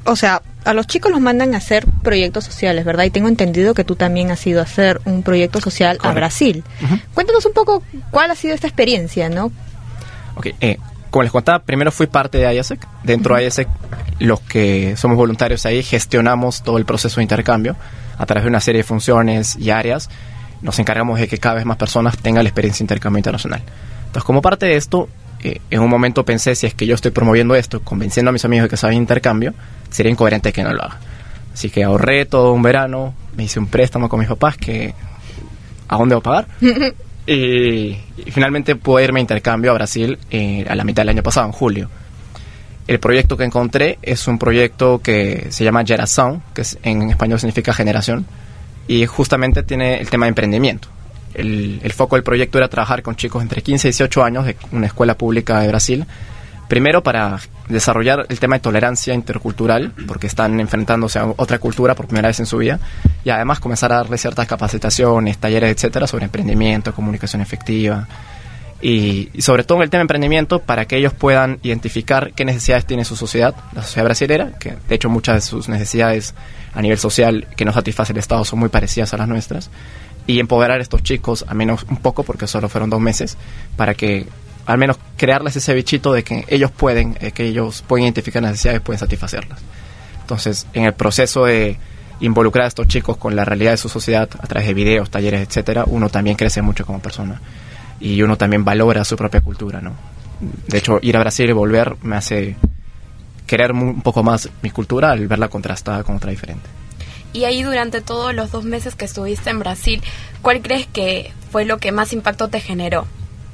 o sea, a los chicos los mandan a hacer proyectos sociales, ¿verdad? Y tengo entendido que tú también has ido a hacer un proyecto social a Brasil. Cuéntanos un poco cuál ha sido esta experiencia, ¿no? Ok, como les contaba, primero fui parte de IASEC. Dentro de IASEC, los que somos voluntarios ahí gestionamos todo el proceso de intercambio a través de una serie de funciones y áreas. Nos encargamos de que cada vez más personas tengan la experiencia de intercambio internacional. Entonces, como parte de esto, en un momento pensé, si es que yo estoy promoviendo esto, convenciendo a mis amigos de que saben intercambio, sería incoherente que no lo haga. Así que ahorré todo un verano, me hice un préstamo con mis papás que ¿a dónde voy a pagar? y finalmente pude irme a intercambio a Brasil a la mitad del año pasado, en julio. El proyecto que encontré es un proyecto que se llama Geração, que en español significa generación, y justamente tiene el tema de emprendimiento. El foco del proyecto era trabajar con chicos entre 15 y 18 años de una escuela pública de Brasil, primero para desarrollar el tema de tolerancia intercultural, porque están enfrentándose a otra cultura por primera vez en su vida, y además comenzar a darle ciertas capacitaciones, talleres, etcétera, sobre emprendimiento, comunicación efectiva, y sobre todo en el tema de emprendimiento, para que ellos puedan identificar qué necesidades tiene su sociedad, la sociedad brasilera, que de hecho muchas de sus necesidades a nivel social que no satisface el Estado son muy parecidas a las nuestras, y empoderar a estos chicos, al menos un poco, porque solo fueron 2 meses, para que al menos crearles ese bichito de que ellos pueden identificar necesidades y pueden satisfacerlas. Entonces, en el proceso de involucrar a estos chicos con la realidad de su sociedad a través de videos, talleres, etcétera, uno también crece mucho como persona y uno también valora su propia cultura, ¿no? De hecho, ir a Brasil y volver me hace querer un poco más mi cultura al verla contrastada con otra diferente. Y ahí, durante todos los 2 meses que estuviste en Brasil, ¿cuál crees que fue lo que más impacto te generó?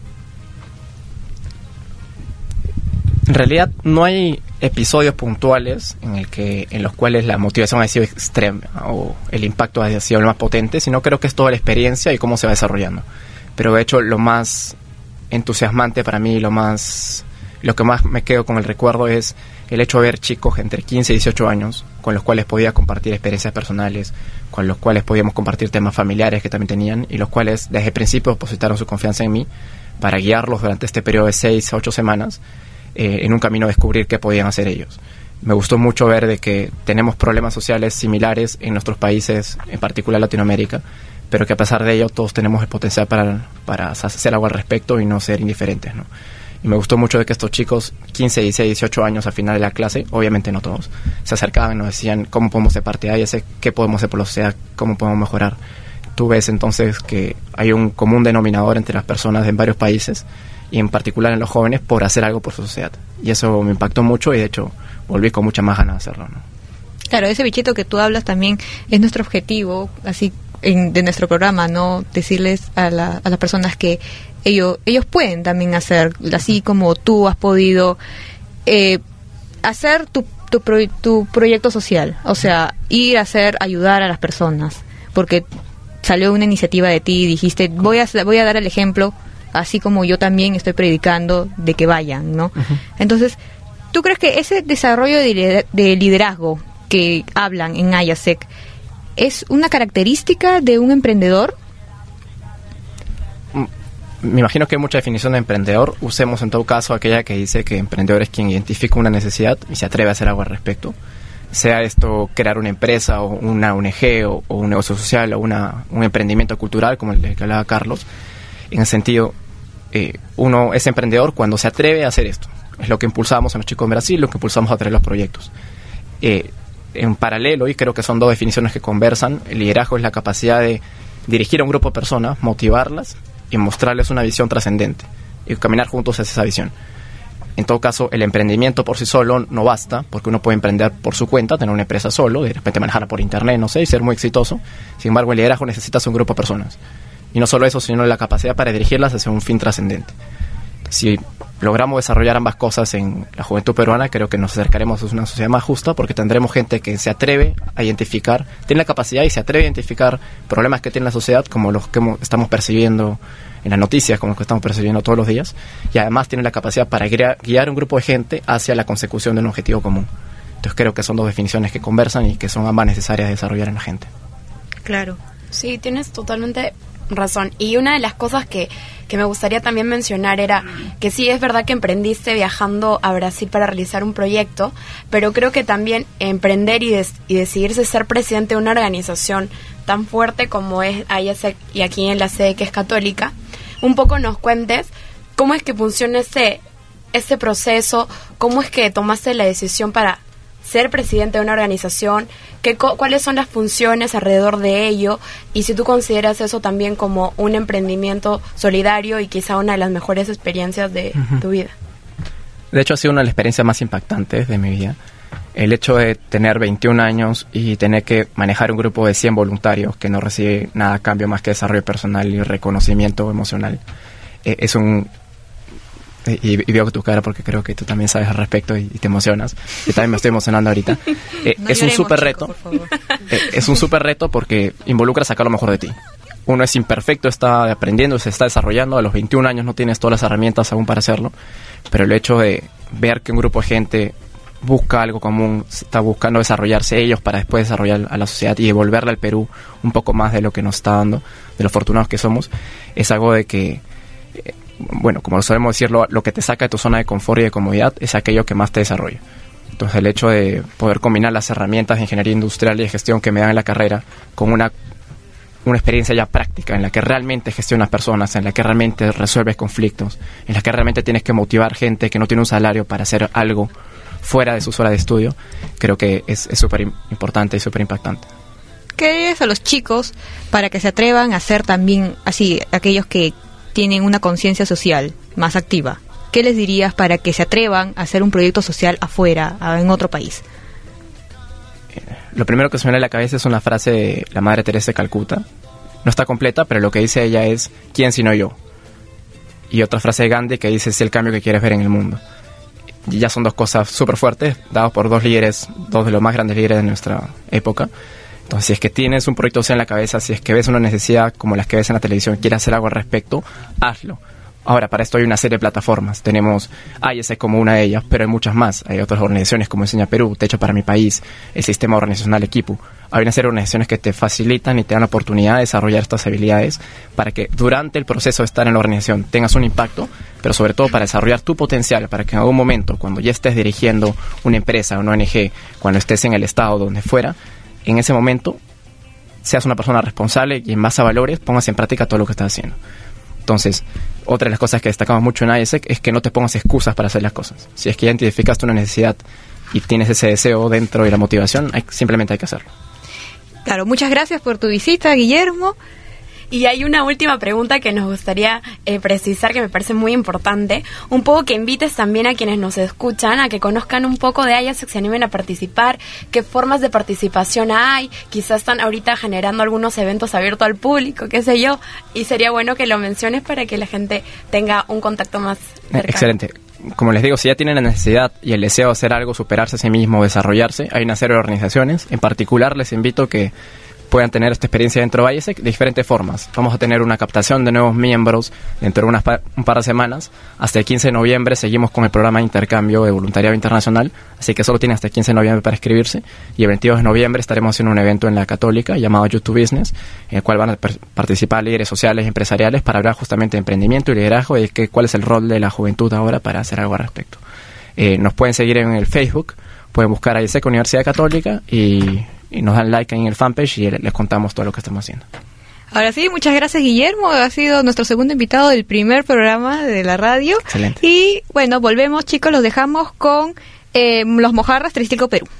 En realidad no hay episodios puntuales en los cuales la motivación ha sido extrema o el impacto ha sido el más potente, sino creo que es toda la experiencia y cómo se va desarrollando. Pero de hecho lo más entusiasmante para mí, lo que más me quedo con el recuerdo es el hecho de ver chicos entre 15 y 18 años con los cuales podía compartir experiencias personales, con los cuales podíamos compartir temas familiares que también tenían y los cuales desde el principio depositaron su confianza en mí para guiarlos durante este periodo de 6 a 8 semanas en un camino a descubrir qué podían hacer ellos. Me gustó mucho ver de que tenemos problemas sociales similares en nuestros países, en particular Latinoamérica, pero que a pesar de ello todos tenemos el potencial para hacer algo al respecto y no ser indiferentes, ¿no? Y me gustó mucho de que estos chicos, 15, 16, 18 años al final de la clase, obviamente no todos, se acercaban y nos decían cómo podemos ser parte de IASEC, qué podemos hacer por la sociedad, cómo podemos mejorar. Tú ves entonces que hay un común denominador entre las personas en varios países y en particular en los jóvenes por hacer algo por su sociedad. Y eso me impactó mucho y de hecho volví con muchas más ganas de hacerlo, ¿no? Claro, ese bichito que tú hablas también es nuestro objetivo, así de nuestro programa, ¿no? Decirles a las personas que ellos pueden también hacer, así como tú has podido hacer tu proyecto social, o sea, ayudar a las personas, porque salió una iniciativa de ti y dijiste, voy a dar el ejemplo, así como yo también estoy predicando de que vayan, ¿no? Uh-huh. Entonces, ¿tú crees que ese desarrollo de liderazgo que hablan en IASEC es una característica de un emprendedor? Me imagino que hay mucha definición de emprendedor. Usemos en todo caso aquella que dice que emprendedor es quien identifica una necesidad y se atreve a hacer algo al respecto. Sea esto crear una empresa o una ONG o un negocio social o un emprendimiento cultural como el que hablaba Carlos. En el sentido, uno es emprendedor cuando se atreve a hacer esto. Es lo que impulsamos en los chicos en Brasil, lo que impulsamos a través de los proyectos. En paralelo, y creo que son 2 definiciones que conversan, el liderazgo es la capacidad de dirigir a un grupo de personas, motivarlas y mostrarles una visión trascendente y caminar juntos hacia esa visión. En todo caso, el emprendimiento por sí solo no basta, porque uno puede emprender por su cuenta, tener una empresa solo, de repente manejarla por internet, no sé, y ser muy exitoso. Sin embargo, el liderazgo necesita un grupo de personas. Y no solo eso, sino la capacidad para dirigirlas hacia un fin trascendente. Si logramos desarrollar ambas cosas en la juventud peruana, creo que nos acercaremos a una sociedad más justa, porque tendremos gente que se atreve a identificar, tiene la capacidad y se atreve a identificar problemas que tiene la sociedad, como los que estamos percibiendo en las noticias, como los que estamos percibiendo todos los días, y además tiene la capacidad para guiar un grupo de gente hacia la consecución de un objetivo común. Entonces creo que son 2 definiciones que conversan y que son ambas necesarias de desarrollar en la gente. Claro. Sí, tienes totalmente razón. Y una de las cosas que me gustaría también mencionar era que sí, es verdad que emprendiste viajando a Brasil para realizar un proyecto, pero creo que también emprender y decidirse ser presidente de una organización tan fuerte como es IASEC y aquí en la sede que es católica, un poco nos cuentes cómo es que funciona ese proceso, cómo es que tomaste la decisión para ser presidente de una organización, cuáles son las funciones alrededor de ello, y si tú consideras eso también como un emprendimiento solidario y quizá una de las mejores experiencias de tu vida. De hecho, ha sido una de las experiencias más impactantes de mi vida. El hecho de tener 21 años y tener que manejar un grupo de 100 voluntarios que no recibe nada a cambio más que desarrollo personal y reconocimiento emocional, es un... Y veo tu cara porque creo que tú también sabes al respecto y te emocionas. Yo también me estoy emocionando ahorita. No es un súper reto. Es un súper reto porque involucra sacar lo mejor de ti. Uno es imperfecto, está aprendiendo, se está desarrollando. A los 21 años no tienes todas las herramientas aún para hacerlo. Pero el hecho de ver que un grupo de gente busca algo común, está buscando desarrollarse ellos para después desarrollar a la sociedad y devolverle al Perú un poco más de lo que nos está dando, de lo afortunados que somos, es algo de que... bueno, como lo sabemos decirlo, lo que te saca de tu zona de confort y de comodidad es aquello que más te desarrolla. Entonces el hecho de poder combinar las herramientas de ingeniería industrial y de gestión que me dan en la carrera con una experiencia ya práctica en la que realmente gestionas personas, en la que realmente resuelves conflictos, en la que realmente tienes que motivar gente que no tiene un salario para hacer algo fuera de sus horas de estudio, creo que es súper importante y súper impactante. ¿Qué dirías a los chicos para que se atrevan a ser también así, aquellos que tienen una conciencia social más activa? ¿Qué les dirías para que se atrevan a hacer un proyecto social afuera, en otro país? Lo primero que se me viene a la cabeza es una frase de la Madre Teresa de Calcuta. No está completa, pero lo que dice ella es ¿quién sino yo? Y otra frase de Gandhi que dice es el cambio que quieres ver en el mundo. Y ya son dos cosas súper fuertes, dados por dos de los más grandes líderes de nuestra época. Entonces, si es que tienes un proyecto social en la cabeza, si es que ves una necesidad como las que ves en la televisión y quieres hacer algo al respecto, hazlo. Ahora, para esto hay una serie de plataformas. Tenemos IASEC como una de ellas, pero hay muchas más. Hay otras organizaciones como Enseña Perú, Techo para mi País, el Sistema Organizacional Equipo. Hay una serie de organizaciones que te facilitan y te dan la oportunidad de desarrollar estas habilidades para que durante el proceso de estar en la organización tengas un impacto, pero sobre todo para desarrollar tu potencial, para que en algún momento, cuando ya estés dirigiendo una empresa, una ONG, cuando estés en el Estado, donde fuera, en ese momento seas una persona responsable y en base a valores pongas en práctica todo lo que estás haciendo. Entonces, otra de las cosas que destacamos mucho en IASEC es que no te pongas excusas para hacer las cosas. Si es que ya identificaste una necesidad y tienes ese deseo dentro y la motivación, simplemente hay que hacerlo. Claro, muchas gracias por tu visita, Guillermo. Y hay una última pregunta que nos gustaría precisar, que me parece muy importante. Un poco que invites también a quienes nos escuchan a que conozcan un poco de IASEC, se animen a participar, qué formas de participación hay. Quizás están ahorita generando algunos eventos abiertos al público, qué sé yo. Y sería bueno que lo menciones para que la gente tenga un contacto más cercano. Excelente. Como les digo, si ya tienen la necesidad y el deseo de hacer algo, superarse a sí mismo, desarrollarse, hay una serie de organizaciones. En particular, les invito a que puedan tener esta experiencia dentro de IASEC de diferentes formas. Vamos a tener una captación de nuevos miembros dentro de un par de semanas. Hasta el 15 de noviembre seguimos con el programa de intercambio de voluntariado internacional, así que solo tienen hasta el 15 de noviembre para inscribirse. Y el 22 de noviembre estaremos haciendo un evento en la Católica llamado Youth to Business, en el cual van a participar líderes sociales y empresariales para hablar justamente de emprendimiento y liderazgo y de cuál es el rol de la juventud ahora para hacer algo al respecto. Nos pueden seguir en el Facebook, pueden buscar IASEC Universidad Católica y nos dan like en el fanpage y les contamos todo lo que estamos haciendo. Ahora sí, muchas gracias, Guillermo. Ha sido nuestro segundo invitado del primer programa de la radio. Excelente. Y bueno, volvemos, chicos, los dejamos con Los Mojarras Triciclo Perú.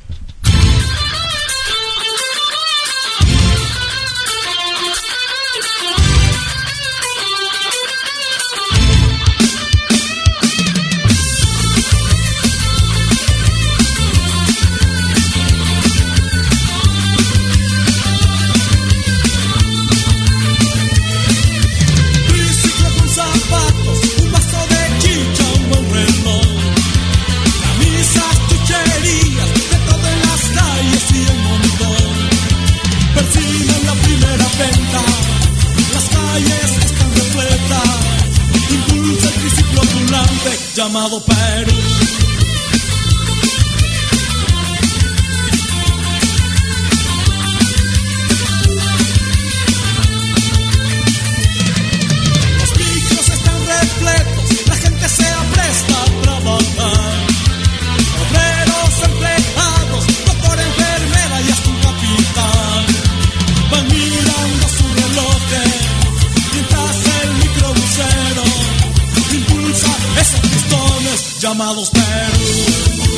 Llamado Perú. llamados Perú.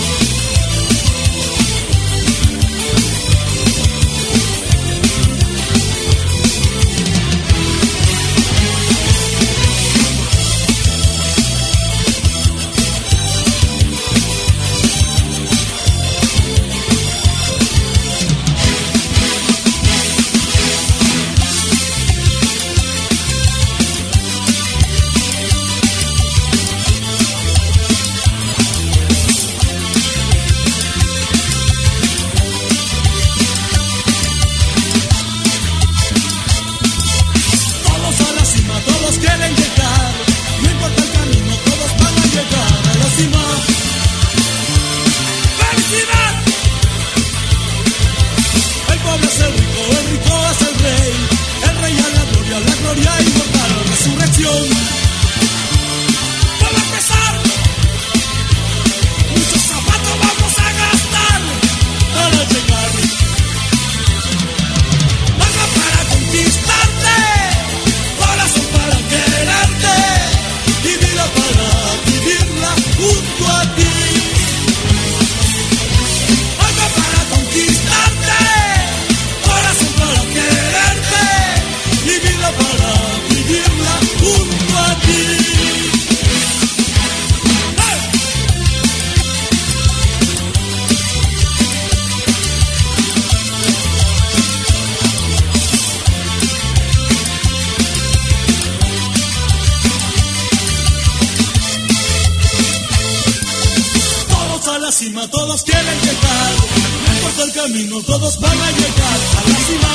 Todos quieren llegar, no importa el camino, todos van a llegar a la cima.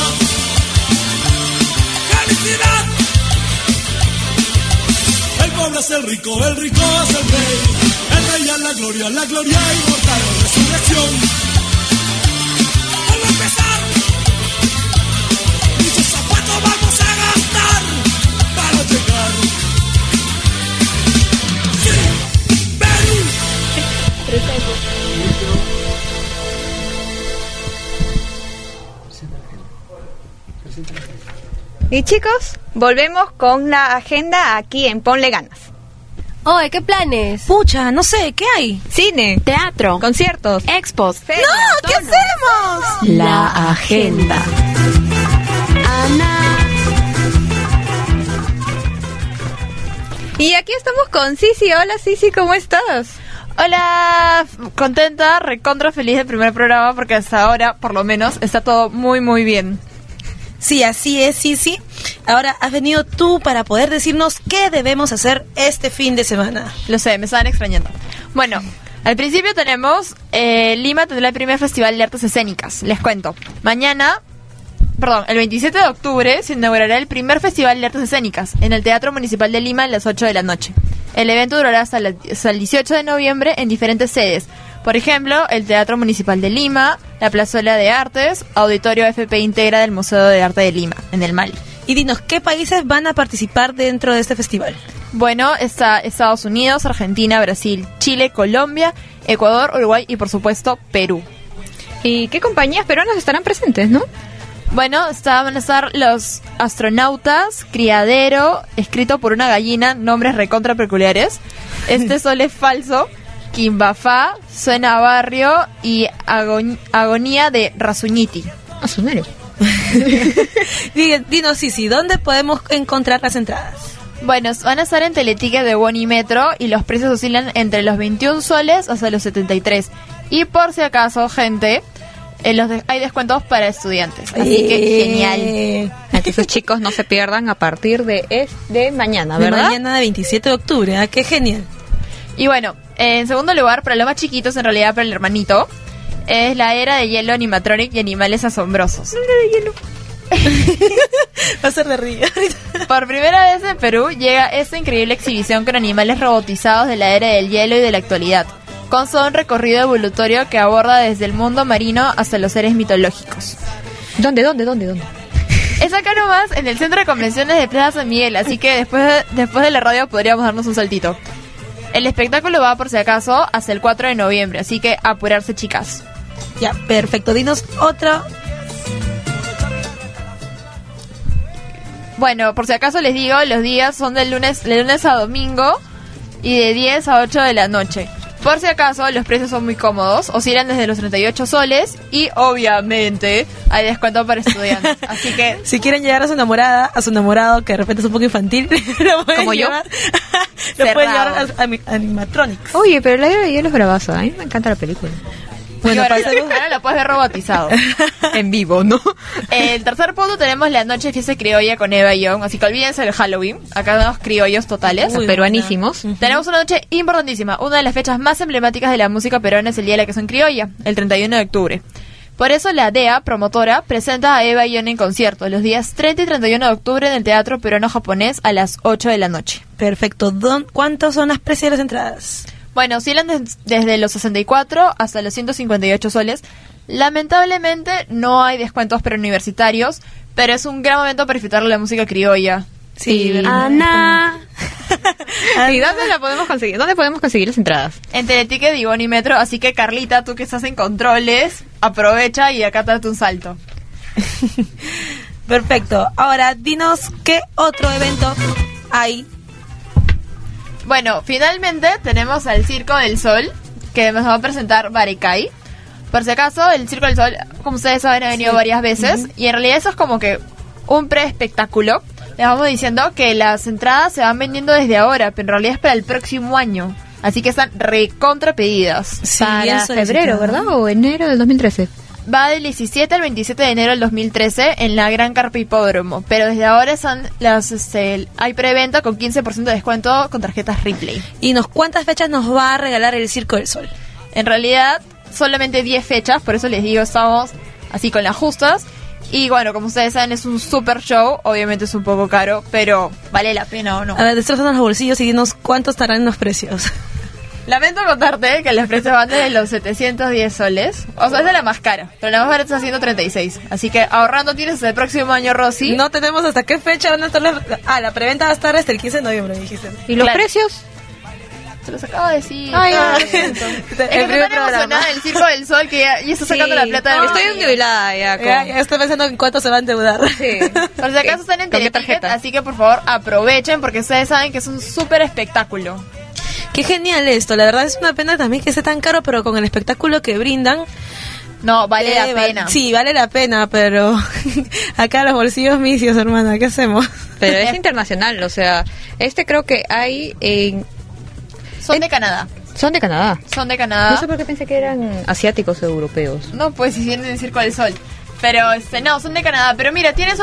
¡Felicidad! El pueblo es el rico es el rey a la gloria inmortal, resurrección. Vamos a empezar, muchos zapatos vamos a gastar para llegar. Sí, Perú. Y chicos, volvemos con la agenda aquí en Ponle Ganas. Oye, ¿qué planes? Pucha, no sé, ¿qué hay? Cine, teatro, conciertos, expos, ferias, ¡no! ¿Qué hacemos? La agenda. Ana. Y aquí estamos con Sisi. Hola Sisi, ¿cómo estás? Hola, contenta, recontra feliz del primer programa porque hasta ahora, por lo menos, está todo muy muy bien. Sí, así es, sí. Ahora has venido tú para poder decirnos qué debemos hacer este fin de semana. Lo sé, me estaban extrañando. Bueno, al principio tenemos, Lima tendrá el primer Festival de Artes Escénicas. Les cuento. El 27 de octubre se inaugurará el primer Festival de Artes Escénicas en el Teatro Municipal de Lima a las 8 de la noche. El evento durará hasta el 18 de noviembre en diferentes sedes. Por ejemplo, el Teatro Municipal de Lima, la Plazuela de Artes, Auditorio FP Integra del Museo de Arte de Lima, en el Mali. Y dinos, ¿qué países van a participar dentro de este festival? Bueno, está Estados Unidos, Argentina, Brasil, Chile, Colombia, Ecuador, Uruguay y, por supuesto, Perú. ¿Y qué compañías peruanas estarán presentes, no? Bueno, van a estar los astronautas, Criadero, escrito por una gallina, nombres recontra peculiares. Este sol es falso, Kimbafá, Suena Barrio y Agonía de Razuñiti. Asunero. Dinos, Sisi, ¿dónde podemos encontrar las entradas? Bueno, van a estar en Teleticket de Boni Metro y los precios oscilan entre los 21 soles hasta los 73. Y por si acaso, gente, hay descuentos para estudiantes, así que genial. Entonces, chicos, no se pierdan a partir de mañana, ¿verdad? De mañana, de 27 de octubre, ¿ah? ¡Qué genial! Y bueno, en segundo lugar, para los más chiquitos, en realidad para el hermanito, es la Era de Hielo Animatronic y Animales Asombrosos. La Era de Hielo. Va a ser de río. Por primera vez en Perú llega esta increíble exhibición con animales robotizados de la Era del Hielo y de la actualidad. Consta un recorrido evolutivo que aborda desde el mundo marino hasta los seres mitológicos. ¿Dónde? Es acá nomás, en el Centro de Convenciones de Plaza San Miguel, así que después de la radio podríamos darnos un saltito. El espectáculo va, por si acaso, hasta el 4 de noviembre, así que apurarse, chicas. Ya, perfecto. Dinos otra. Bueno, por si acaso les digo, los días son de lunes a domingo y de 10 a 8 de la noche. Por si acaso, los precios son muy cómodos, oscilan desde los 38 soles y obviamente hay descuento para estudiantes. Así que si quieren llevar a su enamorada, a su enamorado, que de repente es un poco infantil, lo pueden como llevar. Lo pueden llevar a Animatronics. Oye, pero la de hielo es bravazo. A mí me encanta la película. Bueno, ahora lo puedes ver robotizado. En vivo, ¿no? El tercer punto tenemos la noche de fiesta criolla con Eva y Young, así que olvídense del Halloween. Acá tenemos criollos totales. Peruanísimos. Tenemos una noche importantísima. Una de las fechas más emblemáticas de la música peruana es el Día de la Canción Criolla, el 31 de octubre. Por eso la DEA, promotora, presenta a Eva y Young en concierto los días 30 y 31 de octubre en el Teatro Peruano-Japonés a las 8 de la noche. Perfecto. ¿Cuántos son las precios de las entradas? Bueno, oscilan desde los 64 hasta los 158 soles. Lamentablemente no hay descuentos preuniversitarios, pero es un gran momento para disfrutar la música criolla. Sí, Ana. ¿Y dónde la podemos conseguir? ¿Dónde podemos conseguir las entradas? En Teleticket y Bonimetro, así que Carlita, tú que estás en controles, aprovecha y acá date un salto. Perfecto. Ahora, dinos qué otro evento hay. Bueno, finalmente tenemos al Circo del Sol, que nos va a presentar Barekai. Por si acaso, el Circo del Sol, como ustedes saben, ha venido varias veces. Y en realidad eso es como que un pre-espectáculo. Les vamos diciendo que las entradas se van vendiendo desde ahora, pero en realidad es para el próximo año. Así que están recontra pedidas. Sí, para febrero, ¿verdad? ¿O enero del 2013? Va del 17 al 27 de enero del 2013 en la Gran Carpa Hipódromo, pero desde ahora están hay preventa con 15% de descuento con tarjetas Ripley. ¿Y cuántas fechas nos va a regalar el Circo del Sol? En realidad, solamente 10 fechas, por eso les digo, estamos así con las justas. Y bueno, como ustedes saben, es un super show, obviamente es un poco caro, pero ¿vale la pena o no? A ver, destrozan los bolsillos y dinos cuántos estarán los precios. Lamento contarte que los precios van desde los 710 soles. O sea, es de la más cara, pero la más barata está haciendo 36. Así que ahorrando tienes el próximo año, Rosy. No tenemos hasta qué fecha van a estar la preventa va a estar hasta el 15 de noviembre, dijiste. ¿Y los precios? Se los acabo de decir. Ay, es que estoy tan emocionada del Circo del Sol que ya está sacando la plata de estoy endeudada ya. Ya estoy pensando en cuánto se va a endeudar. Sí. Por si acaso están en Teleticket, así que por favor aprovechen porque ustedes saben que es un súper espectáculo. Qué genial esto, la verdad es una pena también que sea tan caro, pero con el espectáculo que brindan... No, vale la pena. Sí, vale la pena, pero acá los bolsillos misios, hermana, ¿qué hacemos? Pero es internacional, o sea, creo que hay en... Son de Canadá. Son de Canadá. Son de Canadá. No sé por qué pensé que eran asiáticos o europeos. No, pues si vienen del Circo del Sol. Pero, no, son de Canadá. Pero mira, tienes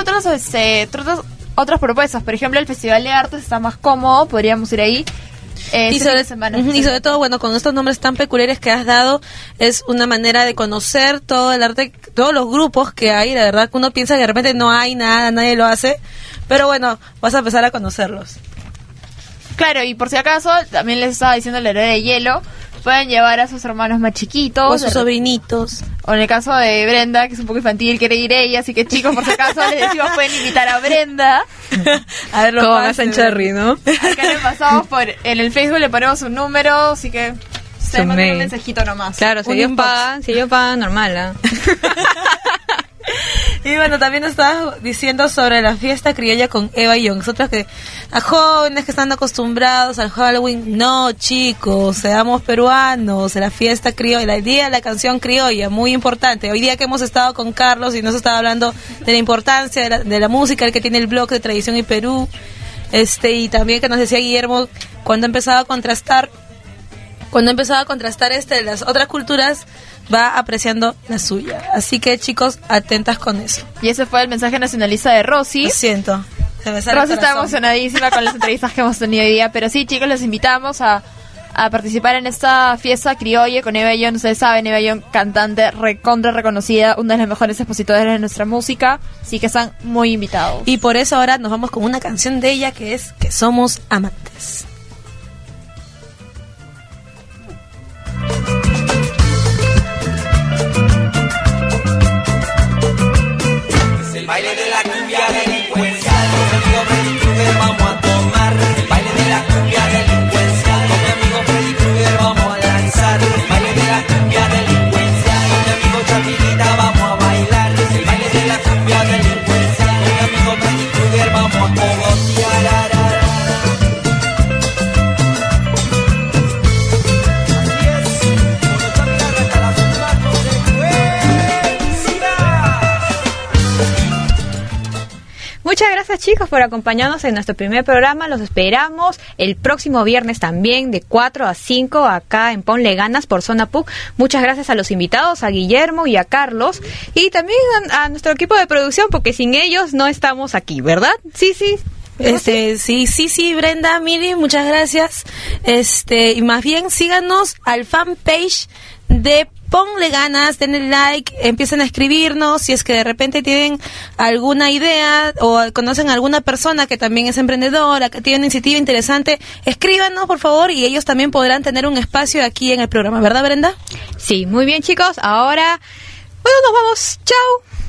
otras propuestas. Por ejemplo, el Festival de Artes está más cómodo, podríamos ir ahí. Y sobre todo, bueno, con estos nombres tan peculiares que has dado, es una manera de conocer todo el arte, todos los grupos que hay. La verdad que uno piensa que de repente no hay nada, nadie lo hace, pero bueno, vas a empezar a conocerlos. Claro, y por si acaso, también les estaba diciendo la Era de Hielo, pueden llevar a sus hermanos más chiquitos. O a sus sobrinitos. O en el caso de Brenda, que es un poco infantil, quiere ir ella, así que chicos, por si acaso, les decimos, pueden invitar a Brenda. A ver, como más en Cherry, ¿no? Acá le pasamos en el Facebook, le ponemos un número, así que se mandan un mensajito nomás. Claro, si ellos pagan, normal, Y bueno, también estabas diciendo sobre la fiesta criolla con Eva y Young. Nosotros que a jóvenes que están acostumbrados al Halloween, no chicos, seamos peruanos, la fiesta criolla, el día de la canción criolla, muy importante. Hoy día que hemos estado con Carlos y nos estaba hablando de la importancia de la música, el que tiene el blog de Tradición y Perú, y también que nos decía Guillermo cuando empezaba a contrastar las otras culturas, va apreciando la suya. Así que chicos, atentas con eso. Y ese fue el mensaje nacionalista de Rosy. Lo siento. Rosy está emocionadísima con las entrevistas que hemos tenido hoy día. Pero sí, chicos, los invitamos a participar en esta fiesta criolla con Eva Young. Ustedes saben, Eva Young, cantante recontra reconocida, una de las mejores expositoras de nuestra música. Así que están muy invitados. Y por eso ahora nos vamos con una canción de ella que es Que Somos Amantes. El baile de la cumbia delincuencial, con mi amigo Freddy Krueger vamos a tomar. El baile de la cumbia delincuencial, con mi amigo Freddy Krueger vamos a lanzar. El baile de la cumbia delincuencial, con mi amigo Chapinita vamos a bailar. El baile de la cumbia delincuencial, con mi amigo Freddy Krueger vamos a cogotear. Así es. gracias, chicos, por acompañarnos en nuestro primer programa. Los esperamos el próximo viernes también, de 4 a 5, acá en Ponle Ganas por Zona PUC. Muchas gracias a los invitados, a Guillermo y a Carlos, y también a nuestro equipo de producción, porque sin ellos no estamos aquí, ¿verdad? Sí. Sí, Brenda, Miri, muchas gracias. Y más bien síganos al fanpage de Ponle Ganas, denle like, empiecen a escribirnos si es que de repente tienen alguna idea o conocen a alguna persona que también es emprendedora, que tiene una iniciativa interesante, escríbanos por favor y ellos también podrán tener un espacio aquí en el programa, ¿verdad, Brenda? Sí, muy bien, chicos. Ahora, bueno, nos vamos. Chao.